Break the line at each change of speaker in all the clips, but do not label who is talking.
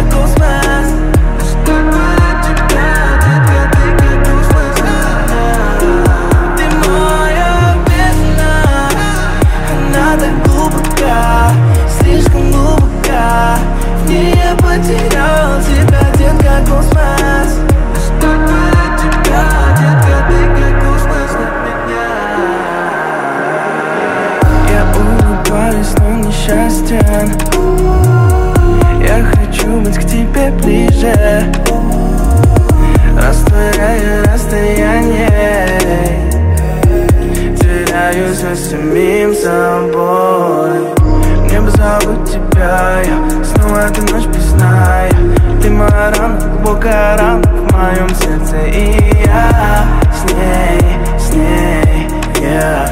как космос. Достать бы тебя, детка, ты как космос. Ты моя бездна, она так глубока, слишком глубока. В ней я потерял тебя, детка, космос. Достать бы тебя, детка, ты как космос для меня. Я улыбаюсь, но несчастен. Я хочу быть к тебе ближе, растворяя расстояние, теряюсь со самим собой. Мне бы забыть тебя, я снова эту ночь без сна. Ты моя рана, глубокая рана в моем сердце, и я с ней я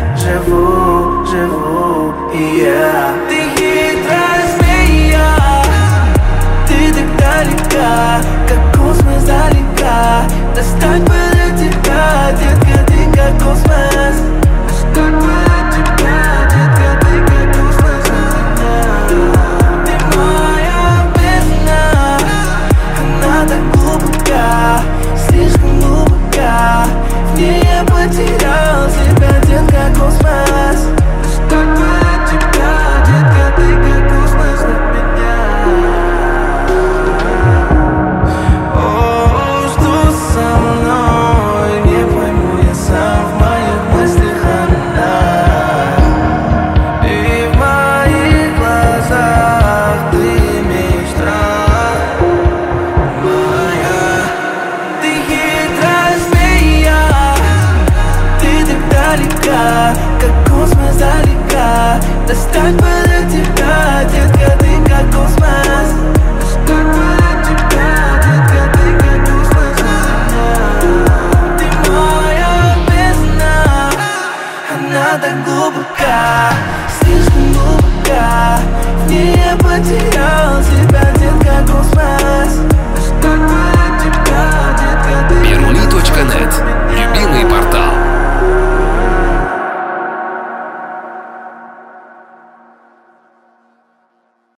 живу, и я. Ты хитрая змея, ты так далека, как космос далека. Достать бы для тебя, детка, ты как космос. Достать бы для тебя, детка, ты как космос. Ты моя бездна, она так глубока, слишком глубока. В ней я потерял себя, детка, космос. Достать бы для тебя, детка, ты как космос для меня. О, что со мной, не пойму я сам, в моих мыслях она. И в моих глазах ты мечта моя. Ты хитрая змея, ты так далека, как космос далека. Достать бы